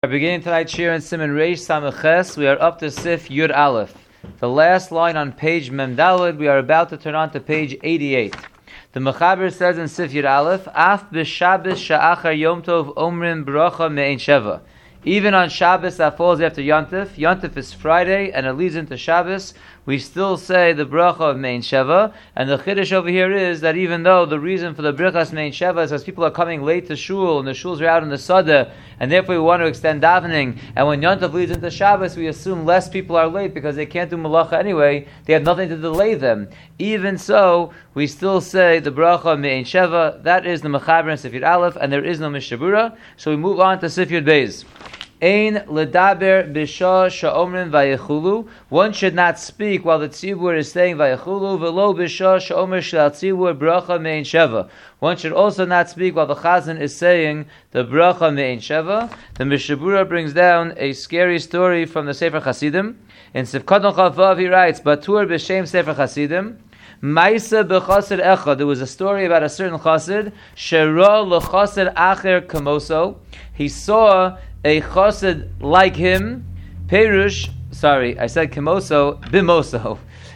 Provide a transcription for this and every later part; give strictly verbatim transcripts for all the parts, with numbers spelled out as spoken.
We are beginning tonight's shir in Siman Reish Samech. We are up to Sif Yud Aleph. The last line on page Mem Daled, we are about to turn on to page eighty-eight. The Mechaber says in Sif Yud Aleph, Af b'Shabbos sha'achar Yom Tov omrim bracha me'ein sheva. Even on Shabbos that falls after Yontif, Yontif is Friday and it leads into Shabbos, we still say the bracha of Mein Sheva. And the chiddush over here is that even though the reason for the brachas Mein Sheva is because people are coming late to shul and the shuls are out in the Sada, and therefore we want to extend davening, and when Yontif leads into Shabbos, we assume less people are late because they can't do malacha anyway, they have nothing to delay them. Even so, we still say the bracha Mein Sheva. That is the Mechaber in Sif Yud Aleph, and there is no Mishabura. So we move on to Sif Yud Beis. Ein ledaber b'shah sha'omrin vayechulu. One should not speak while the tzibur is saying vayechulu. V'lo b'shah sha'omer shel tzibur bracha me'ein sheva. One should also not speak while the chazan is saying the bracha me'ein sheva. The Mishabura brings down a scary story from the Sefer Chasidim. In Sivkot Chavav he writes, Batur b'shem Sefer Chasidim. Maisa b'chasid echad. There was a story about a certain chasid. Shera l'chasid acher kamoso. He saw a chassid like him, Perush, sorry, I said Kimoso, Bimoso.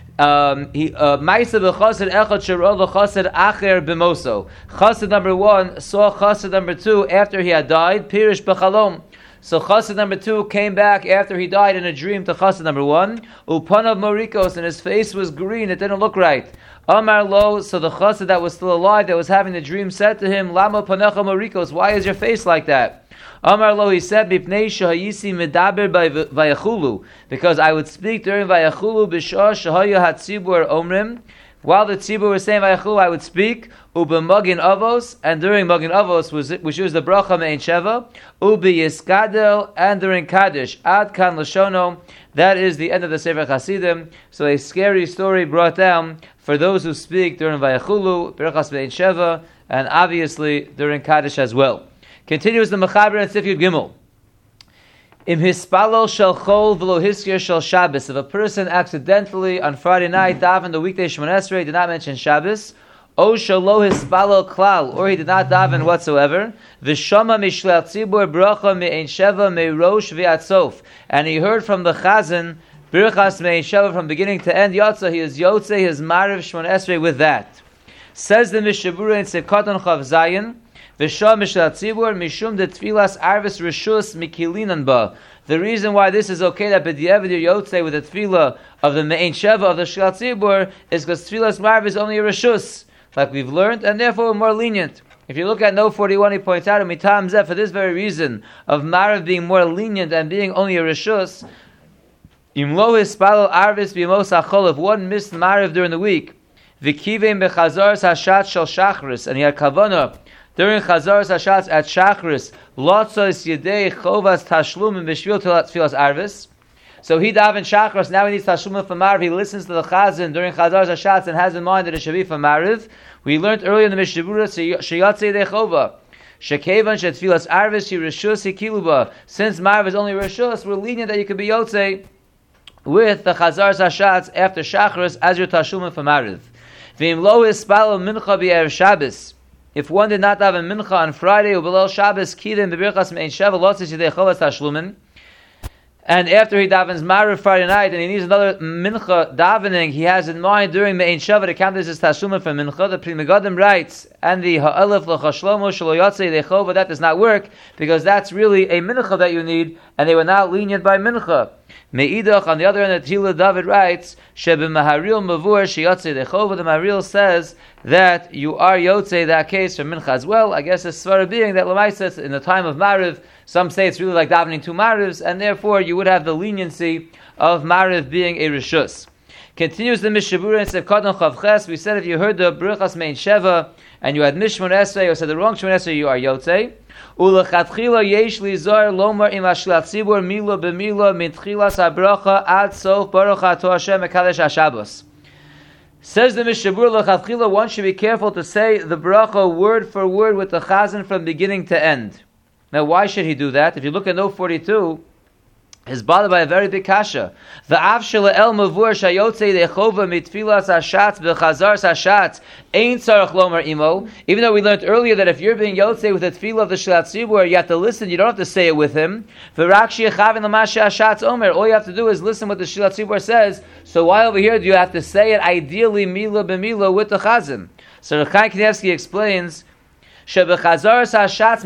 Um, he Ma'isa b'chassid echad shero l'chassid acher bimoso. Chassid number one saw chassid number two after he had died, Perush b'chalom. So chassid number two came back after he died in a dream to chassid number one. Upanav morikos, and his face was green, it didn't look right. Amar lo, so the chassid that was still alive, that was having the dream, said to him, Lama panecha morikos, why is your face like that? Amar lo, he said, Bipnei shahayisi medaber vayachulu, because I would speak during vayachulu b'shah shahaya hatzibur omrim, while the tzibur was saying vayachulu, I would speak, ubemagin avos, and during magin avos, which was the bracha me'ein sheva, ubi yiskadel, and during kaddish, ad kan lashono. That is the end of the Sefer Chasidim. So a scary story brought down for those who speak during vayachulu, brachas me'ein sheva, and obviously during kaddish as well. Continues the Mechaber and Sif Yud Gimel. Im hispalol shel chol v'lo hiskir shel Shabbos. If a person accidentally on Friday night davened the weekday Shemoneh Esrei, did not mention Shabbos, o shelo hispalol klal, or he did not daven whatsoever, v'shama mishlel tzibur bracha me'ein sheva me'rosh v'atzof, and he heard from the chazan brachas me'ein sheva from beginning to end, yotza, he is yotze his mariv Shemoneh Esrei with that. Says the Mishabura in Sekatan Chav Zayin, V'shah mishal tzibur mishum de tfilas arvis rishus mikilinan ba. The reason why this is okay that b'diavad you're yotzei with the tefillah of the me'ein sheva of the shal tzibur is because tfilas marv is only a rishus, like we've learned, and therefore we're more lenient. If you look at note forty-one, he points out, mitam zeh, for this very reason of marv being more lenient and being only a rishus, im lo hispalol arvis b'yemos hachol, if one missed marv during the week, v'kivein b'chazar hashat shel shachris, and he had kavanah during Chazaras Hashatz at Shachris, Lotzos Yedei Chovas Tashlum and Bishvil Tfilas Arvis. So he davened Shachris, now he needs Tashlum for Mariv. He listens to the Chazan during Chazaras Hashatz and has in mind that it should be for Mariv. We learned earlier in the Mishabura, Sheyatze Yedei Chova. Shekevan Shetfilas Arvis, Shirishus Hikiluba. Since Mariv is only Rishus, we're lenient that you could be Yotze with the Chazaras Hashatz after Shachris as your Tashlum for Mariv. V'im lo ispalo mincha b'erev Shabbos. If one did not daven mincha on Friday, u'belel Shabbos kidin b'birchas me'ein sheva lotzis yidei chovas tashlumin, and after he davens Mariv Friday night and he needs another mincha davening, he has in mind during me'ein sheva to count this as tashlumin for mincha. The Pri Megadim writes, and the ha'alef l'chashlomo shelo yotzei yidei chova, that does not work because that's really a mincha that you need, and they were not lenient by mincha. Me'idach, on the other end, the Tehillah David writes, Sheb'maharil mavur sheyotzei dechova. The Maharil says that you are yotzei that case from mincha as well. I guess the svara being that l'maisa in the time of Mariv, some say it's really like davening two Marivs, and therefore you would have the leniency of Mariv being a rishus. Continues the Mishabura in Sevkadon Chavches. We said if you heard the brachas me'ein sheva and you had mishmon esrei or said the wrong shmon esrei, you are yotzei. Ulechatchila yesh lizar lomar im ashlat tzibur mila b'mila min tchilas habracha ad sof baruch ato Hashem mekadesh hashabbos. Says the Mishabura, lechatchila, one should be careful to say the bracha word for word with the chazan from beginning to end. Now, why should he do that? If you look at note forty-two, is bothered by a very big kasha. The avshela el mavur shayotze dechova mitfilas hashatz b'chazar hashatz ain't tzarach lomer imo. Even though we learned earlier that if you're being yotze with the tefillah of the shilat tzibur, you have to listen. You don't have to say it with him. V'rak sheyachavin l'mashe hashatz omer. All you have to do is listen what the shilat tzibur says. So why over here do you have to say it ideally mila b'mila with the chazan? So Reb Chaim Kanievsky explains. During a regular chazar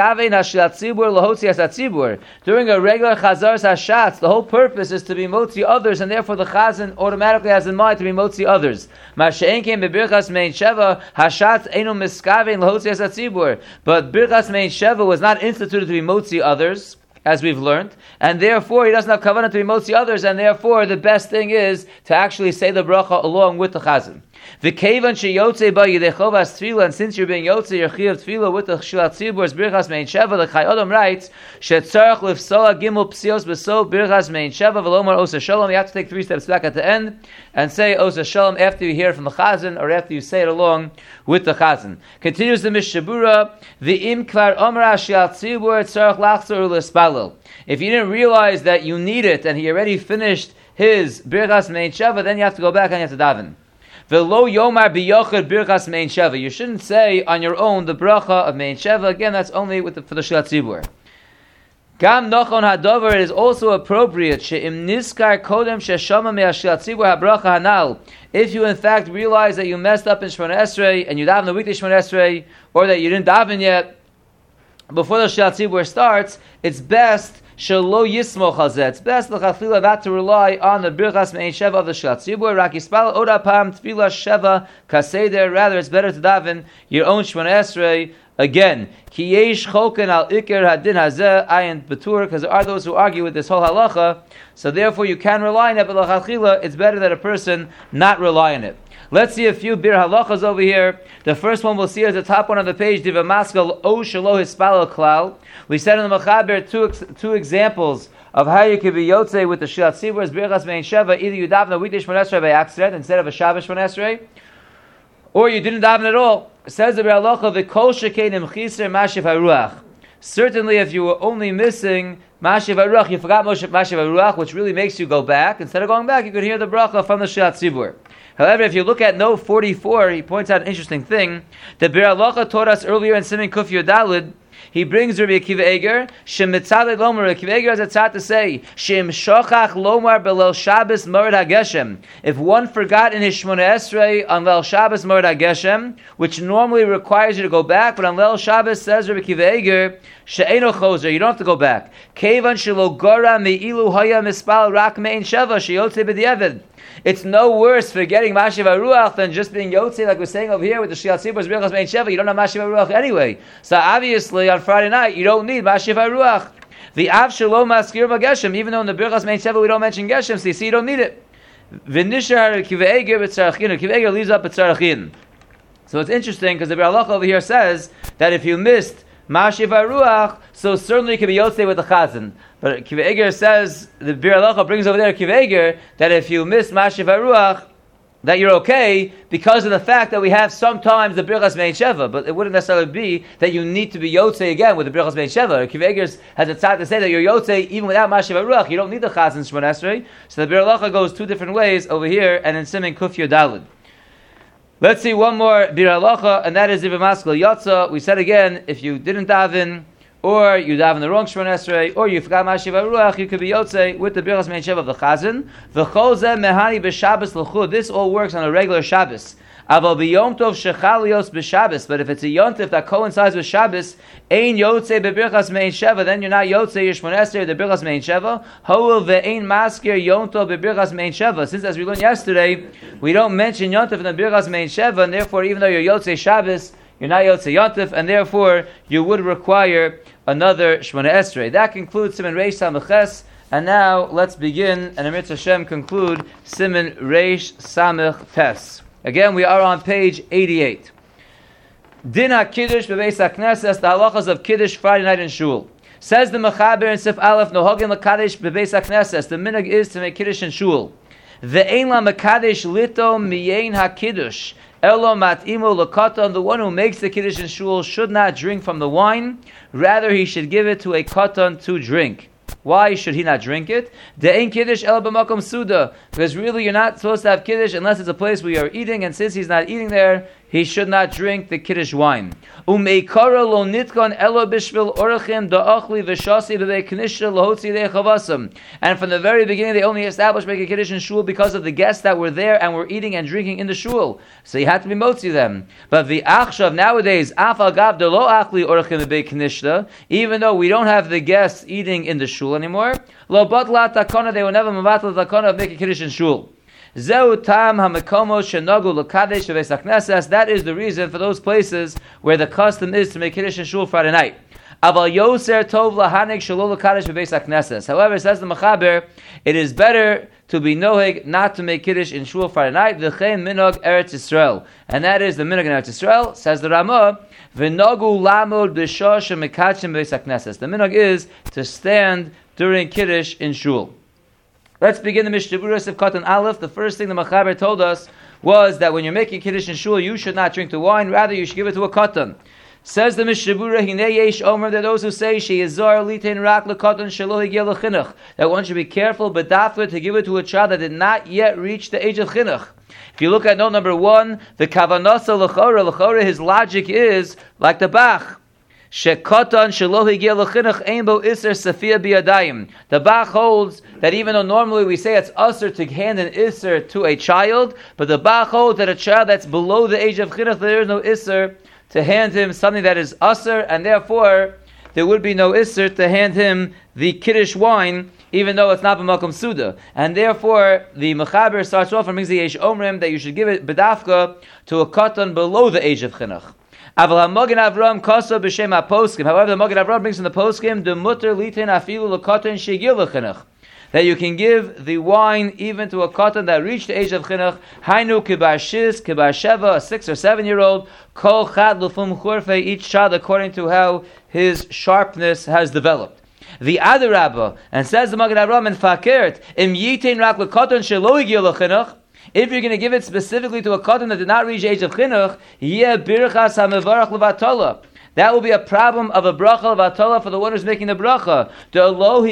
hashatz, the whole purpose is to be motzi others, and therefore the chazan automatically has in mind to be motzi others. But birchas mein sheva was not instituted to be motzi others, as we've learned, and therefore he doesn't have kavanah to be motzi others, and therefore the best thing is to actually say the bracha along with the chazan. V'kevan sheyotze ba yidechovas tefillah, and since you're being yotze your chiyuv tefillah with the shilat tzibur birchas mein sheva, the Chai Adam writes shetzarach lifsoa gimel psios b'so birchas mein sheva v'lomar osa shalom. You have to take three steps back at the end and say osa shalom after you hear it from the chazan or after you say it along with the chazan. Continues the Mishabura, v'im kvar omra shilat tzibur tzarach lachzor u'lespalel. If you didn't realize that you need it and he already finished his birchas mein sheva, then you have to go back and you have to daven. V'lo yomar biyochad birchas mein sheva. You shouldn't say on your own the bracha of mein sheva. Again, that's only with the, for the shilat tzibur. Gam nochon hadover. It is also appropriate she'im niskar kodem sheshama me'ashilat tzibur habracha hanal. If you in fact realize that you messed up in Shemona Esrei and you daven the weekday Shemona Esrei, or that you didn't daven yet before the shilat tzibur starts, it's best. Shelo yismoch hazeh. It's best l'chafila not to rely on the birchas mein sheva of the shilat tzibur. Rak yispal oda pam tefila sheva kaseder. Rather, it's better to daven your own Shemona Esrei again. Ki yesh choken al ikir hadin hazeh ayin betur. Because there are those who argue with this whole halacha. So therefore, you can rely on it, but l'chafila, it's better that a person not rely on it. Let's see a few bir halachas over here. The first one we'll see is the top one on the page. Diva maskal o shelo hispalel klal. We said in the Mechaber two two examples of how you can be yotze with the shilat tzibur as birchas mein sheva. Either you daven a weekday Shemona Esrei by accident instead of a Shabbos Shemona Esrei, or you didn't daven at all. It says the bir halacha v'kol shekenim chiser mashiv haruach. Certainly, if you were only missing mashiv haruach, you forgot mashiv haruach, which really makes you go back. Instead of going back, you could hear the bracha from the shilat tzibur. However, if you look at note forty-four, he points out an interesting thing. The Bir Halacha taught us earlier in Siman Kuf Yud Daled. He brings Rabbi Akiva Eiger, Shem Mitzaled Lomar. Rabbi Akiva Eiger has a tzad to say, Shem Shochach Lomar Belel Shabbos Moed HaGeshem. If one forgot in his Shemona Esrei on Lel Shabbos Moed HaGeshem, which normally requires you to go back, but on Lel Shabbos says Rabbi Akiva Eiger, She'eno Chozer, you don't have to go back. Kevan Shelo Gora Me'ilu Haya Mispal Rak Mein Sheva Sheyotze B'Diavad. It's no worse forgetting Mashiv HaRuach than just being Yotze, like we're saying over here with the Shilat Tzibur Birchas mein sheva. You don't have Mashiv HaRuach anyway. So obviously on Friday night you don't need Mashiv HaRuach. The Av Shalom Maskir Geshem, even though in the Birchas mein sheva we don't mention Geshem, so you see you don't need it. V'nishar Akiva Eiger b'tzarachin. Akiva Eiger leaves up b'tzarachin. So it's interesting because the Bir Halacha over here says that if you missed Mashiv HaRuach, so certainly you can be Yotze with the Chazan. But Akiva Eiger says, the Bir Halacha brings over there Akiva Eiger, that if you miss Mashiv HaRuach, that you're okay because of the fact that we have sometimes the Birchas mein sheva, but it wouldn't necessarily be that you need to be Yotze again with the Birchas mein sheva. Akiva Eiger has a tzad to say that you're Yotze even without Mashiv HaRuach. You don't need the Chazan Shemona Esrei. So the Bir Halacha goes two different ways over here and in Siman Kuf Yud Daled. Let's see one more Bir Halacha, and that is Diva Maskal Yotza. We said again, if you didn't daven, or you daven the wrong Shemona Esrei, or you forgot Mashiv HaRuach, you could be Yotze with the Birchas mein sheva of the Chazan. V'chol zeh mehani b'Shabbos l'chud. This all works on a regular Shabbos. Aval b'Yom Tov shechalios b'Shabbos. But if it's a Yom Tov that coincides with Shabbos, ein Yotze b'Birchas mein sheva, then you're not Yotze your Shemona Esrei the Birchas mein sheva. Hoel ve'ein maskir Yom Tov b'Birchas mein sheva. Since as we learned yesterday, we don't mention Yom Tov in the Birchas mein sheva, and therefore even though you're Yotze Shabbos, you're not Yotze Yom Tov, and therefore you would require another Shemona Esrei. That concludes Siman Reish Samech Ches, and now let's begin and Amir Hashem conclude Siman Reish Samech Tes. Again, we are on page eighty-eight. Din HaKiddush Bebeis HaKnesses, the halachas of Kiddush Friday night in Shul. Says the Mechaber in Sif Aleph, Nohagin L'Kadesh Bebeis HaKnesses. The minhag is to make Kiddush in Shul. Ve'ein la Mekadesh Lito Miyein HaKiddush. Elo mat'imo l'katan, the one who makes the Kiddush in Shul should not drink from the wine, rather he should give it to a katan to drink. Why should he not drink it? De'ein kiddush el b'makom suda. Because really you're not supposed to have kiddush unless it's a place where you're eating, and since he's not eating there, he should not drink the kiddush wine. Umeikara lo nitkon elo bishvil orachim da'achli v'shasi b'vei knisha lahotzi le'chavasam. And from the very beginning, they only established making kiddush in shul because of the guests that were there and were eating and drinking in the shul. So you had to be motzi them. But the achshav nowadays, af agav de lo achli orachim b'vei knisha, even though we don't have the guests eating in the shul anymore, lo batla takana, they will never mavatla takana of making kiddush in shul. Zeu tam hamakomos shenagu l'kadesh v'beis hakneses. That is the reason for those places where the custom is to make kiddush in shul Friday night. Aval yoser tov lahanik shelo l'kadesh v'beis hakneses. However, says the Mechaber, it is better to be noheg not to make kiddush in shul Friday night. V'chein minog Eretz Yisrael, and that is the minog in Eretz Yisrael. Says the Ramah, v'nogu lamod b'shah shemekachim v'beis hakneses. The minog is to stand during kiddush in shul. Let's begin the Mishnah Berurah of Katan Aleph. The first thing the Mechaber told us was that when you're making kiddush in shul, you should not drink the wine. Rather, you should give it to a katan. Says the Mishnah Berurah, Hinei yesh omer, that those who say she is zar litein rak lekatan shelo higia lechinuch, that one should be careful, but dafür to give it to a child that did not yet reach the age of chinuch. If you look at note number one, the kavanasa lechora, lechora, his logic is like the Bach. Shekatan shelo higia lechinuch ein bo iser safia biyadayim. The Bach holds that even though normally we say it's usher to hand an iser to a child, but the Bach holds that a child that's below the age of chinuch, there is no iser to hand him something that is usher, and therefore there would be no iser to hand him the kiddush wine, even though it's not b'makom suda. And therefore the Mechaber starts off and brings the yesh omrim that you should give it bedafka to a katan below the age of chinuch. However, the Magen Avraham brings in the poskim the mutter litin afilu lekatan shegil lechinuch, that you can give the wine even to a katan that reached the age of chinuch. Hainu kibar shis, kibar sheva, a six or seven year old. Kol chad lefum churfe, each child according to how his sharpness has developed. The Adarabba, and says the Magen Avraham and fakert im yitin rak lekatan shelo higil lechinuch. If you're going to give it specifically to a katan that did not reach the age of chinuch, yeh birchas hamevarach levatala. That will be a problem of a bracha levatala for the one who's making the bracha. The lo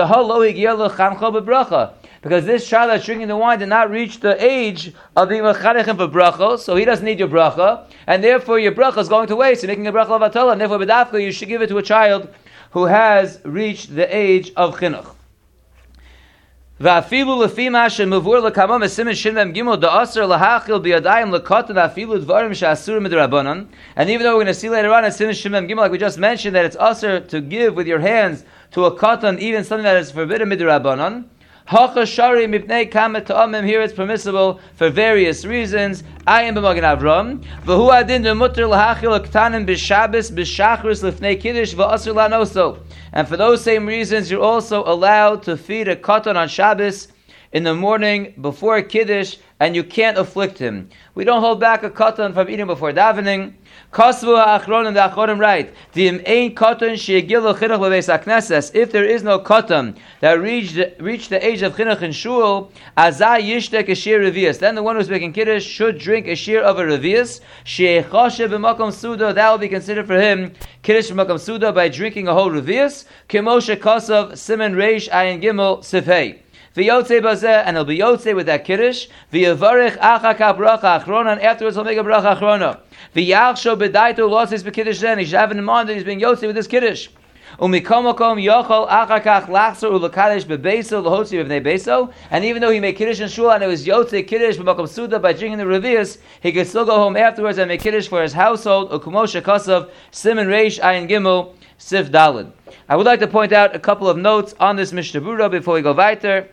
higia lechancha bebracha, because this child that's drinking the wine did not reach the age of being mechanechim for bracha, so he doesn't need your bracha, and therefore your bracha is going to waste. You're making a bracha levatala, and therefore b'dafka you should give it to a child who has reached the age of chinuch. Va'afilu lefima shemavur lekamam esimin shimem gimel da'aser lahachil biyadayim lekatan afilu dvarim she'asur midrabanan. And even though we're going to see later on in simin shimem gimel, like we just mentioned, that it's aser to give with your hands to a katan, even something that is forbidden midrabanan. Hacha shari mipnei kamet ta'amim, here it's permissible for various reasons. I am b'magen Avram. V'hu adin de'mutter lahachil ktanim b'shabes b'shachris lifnei kiddush v'asur lanoso. And for those same reasons, you're also allowed to feed a katan on Shabbos in the morning before Kiddush, and you can't afflict him. We don't hold back a katan from eating before davening. Kasvu ha'achronim, the achronim write, D'im ein katan she'egil l'chinuch b'beis hakneses. If there is no katan that reached reached the age of chinuch in shul, azai yishtek a shir revius. Then the one who's making kiddush should drink a shir of a revius. She'echashe b'makom suda, that will be considered for him kiddush b'makom suda by drinking a whole revius. Kemoshe kasav simen reish ayin gimel sifhei. V'yotzei bazeh, and he'll be yotzei with that kiddush. V'yavarich achaka bracha achrona, and afterwards he'll make a bracha achrona. V'yachsho b'daito losses b'kiddush then. He should have in mind that he's being yotzei with this kiddush. Umikomokom yochol achakach lachzer ulakadesh bebeso lahotzi b'vnei beso. And even though he made kiddush in shul and it was yotzei kiddush b'makom suda by drinking the revius, he could still go home afterwards and make kiddush for his household. Ukumoshe kasav simen reish ayin gimel sif dalid. I would like to point out a couple of notes on this Mishnah Berurah before we go weiter.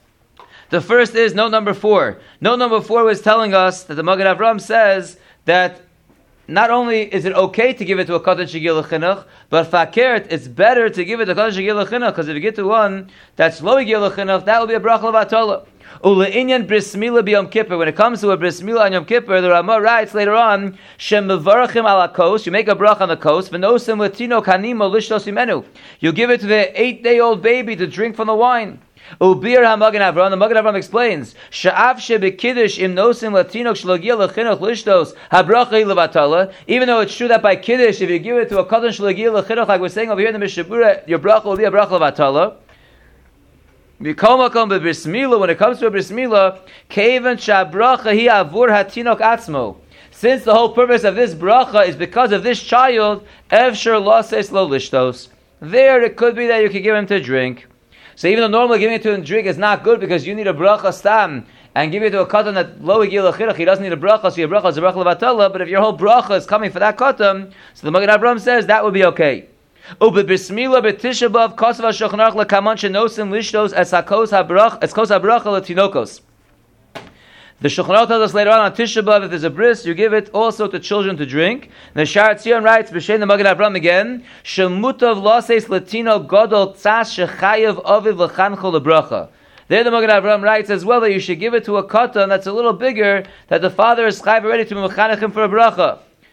The first is note number four. Note number four was telling us that the Magen Avraham says that not only is it okay to give it to a katan shegil lechinuch, but fakert, it's better to give it to a katan shegil lechinuch, because if you get to one that's lo higil lechinuch, that will be a bracha levatala. Ule'inyan bris milah b'yom kippur. When it comes to a bris milah on Yom Kippur, the Ramah writes later on, Shem mevarachim ala kos, you make a bracha on the kos, v'nosim latino kanimo lishtos imenu. You give it to the eight-day-old baby to drink from the wine. Ubir HaMagen Avraham, the Magen Avraham explains, Sha'af she'bekiddush im nosim latinok shlogia lechinuch lishtos habracha levatala. Even though it's true that by kiddush, if you give it to a katan shlogia lechinuch, like we're saying over here in the Mishnah Berurah, your bracha will be a bracha levatala. When it comes to a bris milah, kevan shabracha hi avur hatinok atzmo. Since the whole purpose of this bracha is because of this child, efshar loses lo lishtos. There, it could be that you could give him to drink. So even though normally giving it to him to drink is not good because you need a bracha stam and give it to a katan that lo igil achirach, he doesn't need a bracha, so your bracha is a bracha levatala. But if your whole bracha is coming for that katan, so the Magen Avraham says that would be okay. Ube brismila betisha b'av kosav hashulchan aruch lekaman shenosim lishtos es hakos habrach es kos habracha letinokos. The Shulchan Aruch tells us later on on Tisha B'av, if there's a bris, you give it also to children to drink. The Sha'ar Tzion writes, b'shem the Magen Avraham again, shemutav lases latino godol tzas shechayev aviv lechancho lebracha. There the Magen Avraham writes as well that you should give it to a katan that's a little bigger, that the father is chayav already to mechanech him for a bracha.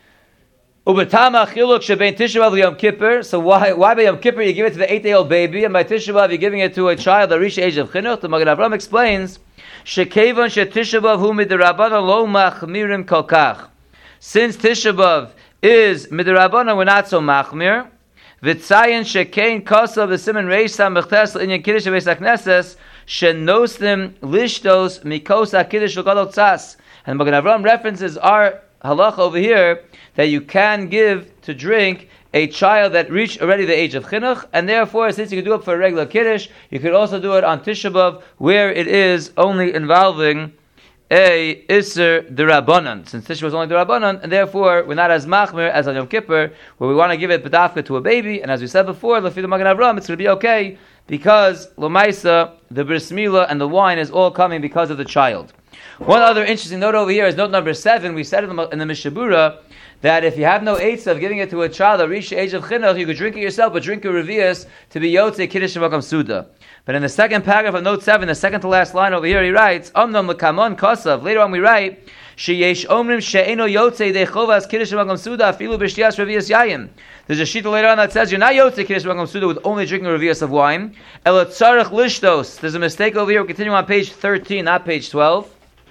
Ubetama chiluk shebein Tisha B'av Yom Kippur. So why why by Yom Kippur you give it to the eight-day-old baby, and by Tisha B'av you're giving it to a child that reached the age of chinuch? The Magen Avraham explains, shekevan sheTisha B'av hu midrabbanan lo machmirim kolkach. Since Tisha B'av is midrabbanan, we're not so machmir. V'tzayin shekein kosav b'siman reish samechtes l'inyan kiddush beis hakneses shenoslim lishtos mikos hakiddush l'gadol tzas. And Magen Avraham references our halacha over here that you can give to drink a child that reached already the age of chinuch, and therefore, since you can do it for a regular kiddush, you could also do it on Tisha B'av, where it is only involving a iser derabanan. Since Tisha B'av is only derabanan, and therefore we're not as machmir as on Yom Kippur, where we want to give it bedafka to a baby, and as we said before, Lefi the Magen Avraham, it's going to be okay because L'maisa, the bris milah and the wine is all coming because of the child. One other interesting note over here is note number seven. We said in the, in the Mishabura that if you have no eitzah of giving it to a child that reached the age of chinuch, you could drink it yourself, but drink a revius to be yotzei kiddush v'makam suda. But in the second paragraph of note seven, the second to last line over here, he writes, Omnam l'kamon kosav. Later on we write, sheyesh omrim she'eno yotzei dechovas kiddush v'makam suda afilu b'shtiyas revius yayin. There's a shita later on that says you're not yotzei kiddush v'makam suda with only drinking a revius of wine. Ela tzarech lishtos. There's a mistake over here. We'll continue on page thirteen, not page twelve.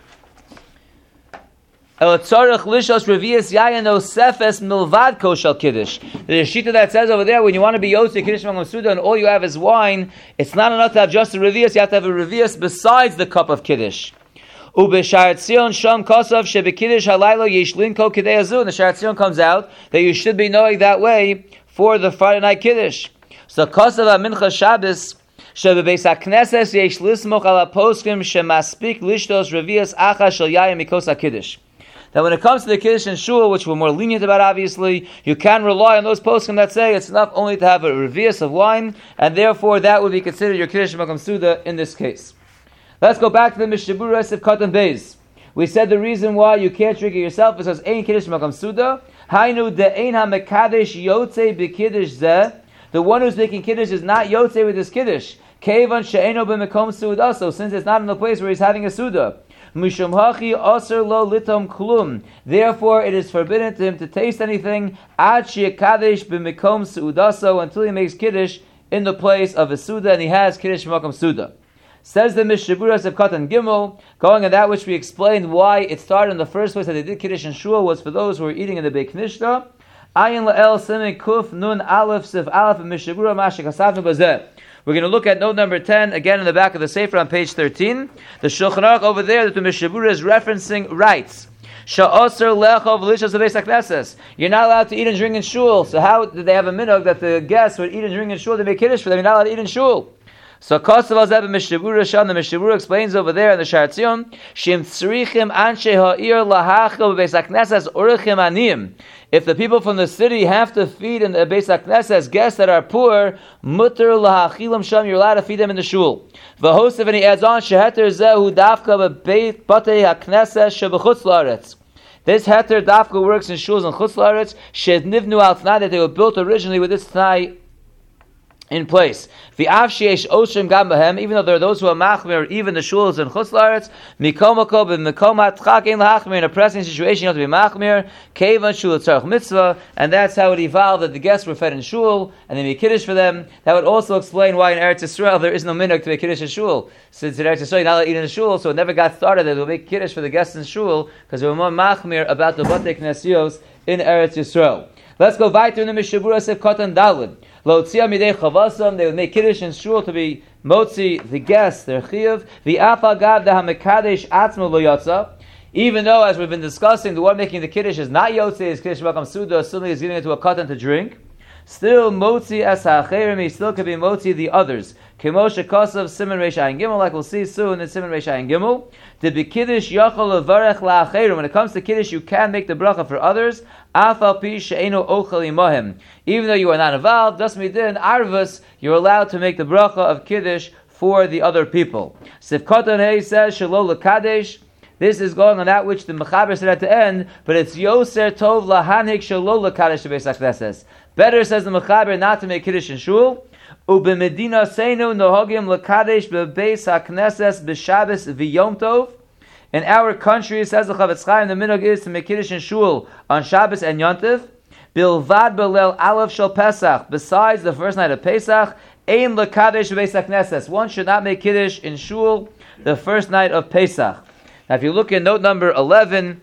El tzarech lishos revius yayin osefes milvad koshel kiddush. There's a shita that says over there when you want to be yotzei kiddush v'makam suda and all you have is wine, it's not enough to have just a revius. You have to have a revius besides the cup of kiddush. Ubeshar Tzion sham kosav shebekiddush halaylo yesh linko kidei azu. And the Sha'ar Tzion comes out that you should be knowing that way for the Friday night kiddush. So kosav ha-mincha Shabbos shebebeis hakneses yesh lismoch ala poskim shemaspik lishtos revius acha shel yayin mikos ha-kiddush. That when it comes to the Kiddush and Shul, which we're more lenient about, obviously, you can rely on those poskim that say it's enough only to have a revius of wine, and therefore that would be considered your Kiddush Makam Suda in this case. Let's go back to the Mishabura Sif Katan Beis. We said the reason why you can't drink it yourself is because Ein Kiddush Makam Suda. Hainu de Ein HaMekadesh Yotzei B'Kiddush Zeh. The one who's making Kiddush is not Yotzei with his Kiddush. Kevan She'eno B'Mekom Suda. So since it's not in the place where he's having a Suda. Mishum hachi aser lo litom klum. Therefore, it is forbidden to him to taste anything ad she'kadesh b'mikom seudaso until he makes kiddush in the place of a suda, and he has kiddush b'makom suda. Says the Mishabura of Katan Gimel, going on that which we explained why it started in the first place that they did kiddush and shul was for those who were eating in the Beit Knishta. Ayin la'el simen kuf nun aleph sif aleph Mishabura mashik hasavnu bazeh. We're going to look at note number ten, again in the back of the Sefer on page thirteen. The Shulchan Aruch over there that the Mishabura is referencing writes, Sha'oser lechov lishos beis hakneses. You're not allowed to eat and drink in shul. So how did they have a minhag that the guests would eat and drink in shul to make kiddush for them? You're not allowed to eat in shul. So Kosav Azeb Mishabura Shan, the Mishabura explains over there in the Sha'ar Tzion, Shim tzrichim anshe ha'ir lahachil beis hakneses uruchim aniyim. If the people from the city have to feed in the Beis HaKnesses guests that are poor, mutter lahachilam sham, you're allowed to feed them in the shul. V'hosev, and he adds on, sheheter zehu dafka b'beit batei HaKnesses shebechutz la'aretz. This heter dafka works in shuls in chutz la'aretz, shednivnu al t'nai, that they were built originally with this t'nai in place. V'av sheyesh oshrim gam b'hem, even though there are those who are machmir, even the shuls in chutz la'aretz, mikomako b'mikomat chak ein lachmir, in a pressing situation you have to be machmir, kevan shul tzarech mitzvah, and that's how it evolved that the guests were fed in shul, and they made kiddush for them. That would also explain why in Eretz Yisrael there is no minhag to make kiddush in shul. Since in Eretz Yisrael you're not allowed to eat in shul, so it never got started that they would make kiddush for the guests in shul, because they were more machmir about the batei knesios in Eretz Yisrael. Let's go weiter in the Mishabura Sef Katan Dalid. Lotzia midei chavasam, they would make kiddush in shul to be motzi the guests, their chiyuv. The afagav the hamekadesh atzmo lo yatsa. Even though, as we've been discussing, the one making the kiddush is not yotze, is kiddush makam suda, assuming he's giving it to a katan to drink. Still, motzi as ha'acherim, he still could be motzi the others. Kemoshe kosav siman reish ayin gimel, like we'll see soon in siman reish ayin gimel. The b'kiddush yachol levarech la'acherim. When it comes to kiddush, you can make the bracha for others. Afal pi she'enu ochel imohem. Even though you are not involved, das midin arvus, you're allowed to make the bracha of kiddush for the other people. Sifkotan Hay says shelo lekadesh. This is going on that which the Mechaber said at the end, but it's Yoser Tov Lahanik Shelo Lekadesh Beis HaKnesses. Better, says the Mechaber, not to make Kiddush in Shul. Ubemedina Seinu Nohogim Lekadesh Beis HaKnesses B'Shabbos V'Yom Tov. In our country, says the Chavetz Chaim, the minhag is to make Kiddush in Shul on Shabbos and Yom Tov. Bilvad Belel Aleph Shel Pesach. Besides the first night of Pesach, Ein Lekadesh Beis HaKnesses. One should not make Kiddush in Shul the first night of Pesach. Now, if you look in note number eleven,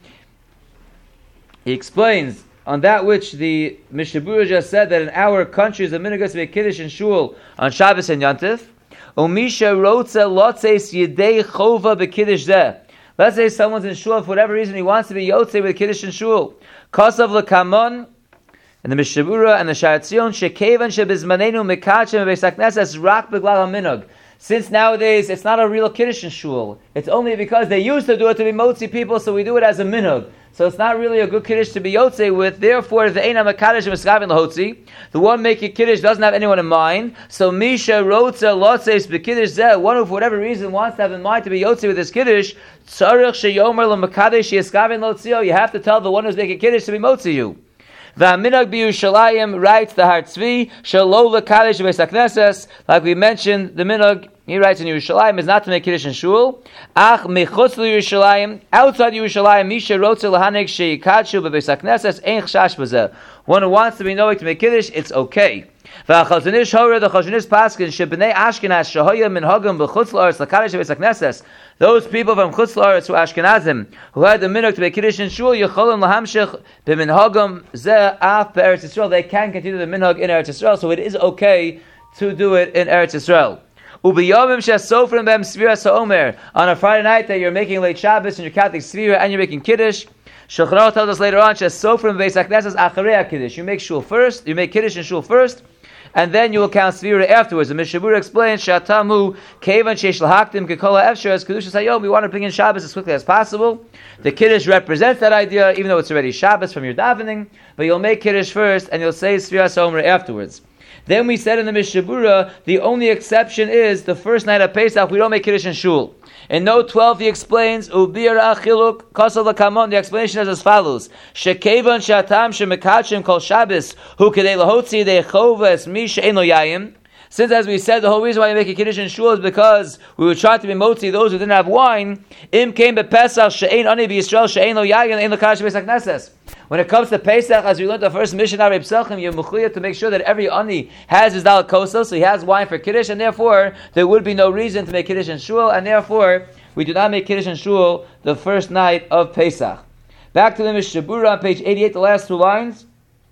he explains on that which the Mishnah Berurah just said, that in our country is a minhag to make Kiddush in Shul on Shabbos and Yom Tov. Umisha rotze lotzeis yedei chova b'kiddush zeh. Let's say someone's in Shul for whatever reason, he wants to be yotze with Kiddush in Shul. Kosav lekamon, and the Mishnah Berurah and the Sha'ar Tzion, shekevan shebizmanenu mekachem beis haknesses rak beglal haminhag. Since nowadays it's not a real Kiddush in Shul, it's only because they used to do it to be motzi people, so we do it as a minhag. So it's not really a good Kiddush to be yotze with. Therefore, the Ein HaMekadesh V'Skavin L'Hotzi, the one making Kiddush doesn't have anyone in mind. So Misha Rotze Lotzeis B'Kiddush Zeh, one who for whatever reason wants to have in mind to be yotze with this Kiddush, Tzarech Sheyomer L'Mekadesh Yeskavin L'Hotzio, you have to tell the one who's making Kiddush to be motzi you. V'aminhag b'Yerushalayim, writes the Har Tzvi, Shelo L'Kadesh Beis HaKnesses, like we mentioned, the minhag, he writes in Yerushalayim, is not to make Kiddush in Shul. Ach mechutz Yerushalayim, outside Yerushalayim, Misha Rotze L'Haneg Sheikadshu Beis HaKnesses, Ein Chashash B'zeh. One who wants to be knowing to make Kiddush, it's okay. V'achazon Ish Hora, the Chazon Ish Paskin, Shebnei Ashkenaz, Shehoya Minhagim B'chutz L'Aretz L'Kadesh Beis HaKnesses. Those people from Chutz L'Aretz who Ashkenazim, who had the minhag to make Kiddush in Shul, Yecholim L'hamshech B'minhagim Zeh Af Be'eretz Yisrael. They can continue the minhag in Eretz Yisrael, so it is okay to do it in Eretz Yisrael. Ubiyomim shesofrim b'hem svira sa'omer. On a Friday night that you're making late Shabbos and you're counting svira and you're making Kiddush, Shulchan Aruch tells us later on, shesofrim beis haknesses acharei Kiddush. You make Shul first, you make Kiddush and Shul first, and then you will count svira afterwards. The Mishnah Berurah explains, shatamu kevan sheish l'haktim kekola efshar as kedushas hayom. We want to bring in Shabbos as quickly as possible. The Kiddush represents that idea, even though it's already Shabbos from your davening, but you'll make Kiddush first and you'll say svira sa'omer afterwards. Then we said in the Mishnah Berurah, the only exception is the first night of Pesach, we don't make Kiddush in Shul. In note twelve, he explains, Ubir achiluk kosel lakamon. The explanation is as follows: Shekevan shatam shemekachim kol Shabbos hu kedei lahotzi deichovas mi she'en lo yayim. Since, as we said, the whole reason why you make a Kiddush in Shul is because we would try to be motzi those who didn't have wine. Im came bepesach she'en ani b'Yisrael she'en lo yayim ein lo kadosh beis haknesses. When it comes to Pesach, as we learned the first mission of Reb Selchim, you're mechuyah to make sure that every ani has his daled kosel, so he has wine for Kiddush, and therefore there would be no reason to make Kiddush in Shul, and therefore we do not make Kiddush in Shul the first night of Pesach. Back to the Mishnah Berurah on page eighty-eight, the last two lines.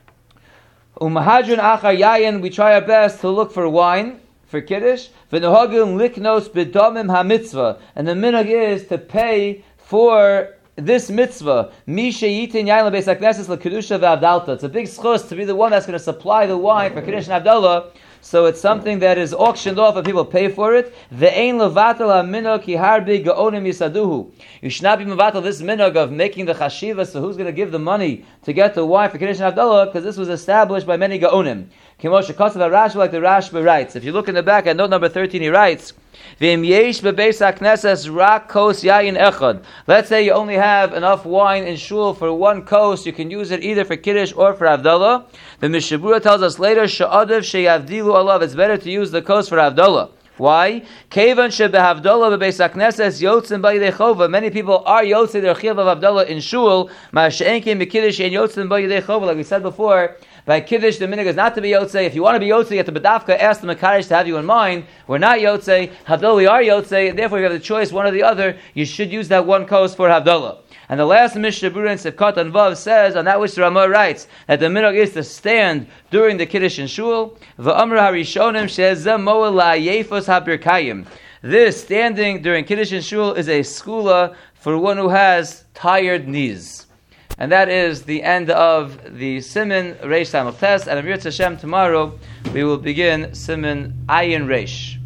Umahadrin achar yayin, we try our best to look for wine for Kiddush. V'nohagim liknos b'domim hamitzvah, and the minhag is to pay for this mitzvah. Misha yitin yayin lebeis haknesses lekedusha ve'avdalta. It's a big schus to be the one that's going to supply the wine for Kiddush and Avdallah. So it's something that is auctioned off and people pay for it. Ve'ein levatel ha'minhag ki harbi ga'onim yisaduhu. You should not be mevatel this minhag of making the chashiva, so who's going to give the money to get the wine for Kiddush and Avdallah, because this was established by many ga'onim. Kimoshe Kosav HaRashba, like the Rashba writes. If you look in the back at note number thirteen, he writes, V'im yesh bebeis haknesses rak kos yayin echad. Let's say you only have enough wine in Shul for one kos, you can use it either for Kiddush or for Avdallah. The Mishnah Berurah tells us later, she'adev she'yavdilu alav, it's better to use the kos for Avdallah. Why? Kevan shebehavdallah bebeis haknesses yotzim b'yidei chova. Many people are yotzim their chiyuv of Avdallah in Shul. Ma'ashe'enkim b'kiddush and yotzim b'yidei chova. Like we said before, by Kiddush, the minhag is not to be Yotzei. If you want to be Yotzei, you have to B'davka, ask the Mekadesh to have you in mind. We're not Yotzei. Havdalah, we are Yotzei. Therefore, you have the choice, one or the other. You should use that one kos for Havdalah. And the last Mishnah Berurah in Sivkot and Vav says, on that which the Ramah writes, that the minhag is to stand during the Kiddush in Shul. V'amr harishonim she'ezeh moel la'yefos habirkayim. This standing during Kiddush in Shul is a skula for one who has tired knees. And that is the end of the Siman Reish Samach Tes. And Amir Tzashem, tomorrow we will begin Siman Ayin Reish.